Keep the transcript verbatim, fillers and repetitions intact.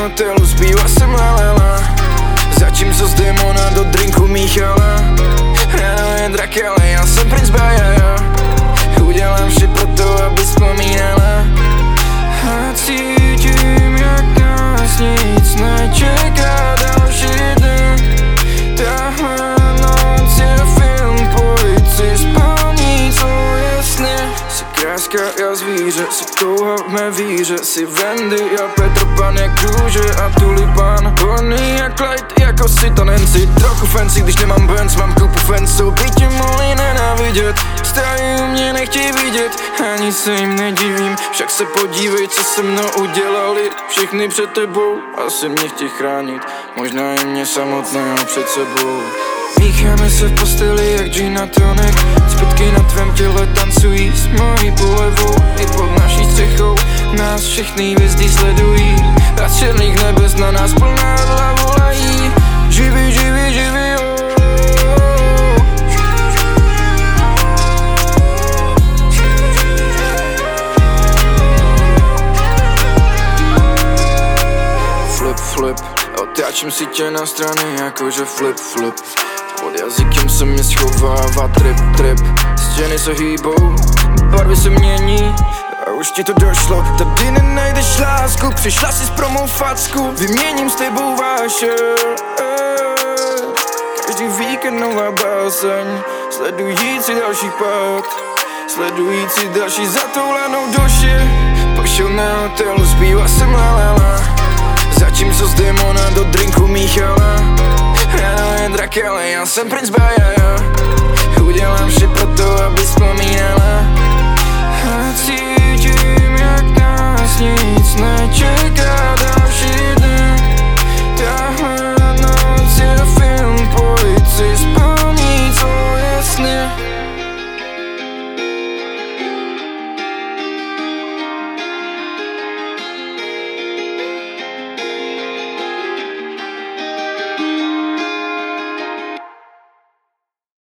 hotelu, zpíva jsem lalela, zatímco z démona do drinku míchala. Ráno je drak, ale já jsem princ Baja. Udělám vše pro to, aby vzpomínala. A cítím, jak nás nic nečeká další den. Tahle noc je film, pojď si splní, co je sny. Jsi kráska, já zvíře, jsi touha v mé víře. Jsi Wendy, já Petr Pan jak růže a tulipán. Bonnie jak Clyde, jako si to Nancy. Trochu fancy, když nemám Benz, mám kupu fansů. By tě mohli nenávidět, stále mě nechtějí vidět. Ani se jim nedivím, však se podívej, co se mnou udělali. Všichni před tebou, asi mě chtějí chránit, možná i mě samotného před sebou. Mícháme se v posteli jak gin a tonic. Zbytky na tvém těle tancují s mojí polevou. I pod naší střechou nás všechny hvězdy sledují. A z černých nebes na nás plná hrdla volají. Živí, živí, živí, oh. Flip, flip, otáčím si tě na strany jakože flip, flip. Pod jazykem se mi schovává trip, trip. Stěny se hýbou, barvy se mění. A už ti to došlo, tady nenajdeš lásku. Přišla si s promou facku, vyměním s tebou váše. Každý víkend nová báseň, sledující další pád, sledující další zatoulanou duši. Pošel na hotelu, zpíva jsem lalela, zatímco z démona do drinku míchala. Ráno je drak, ale já jsem princ Baja. Udělám vše pro to, aby vzpomínala.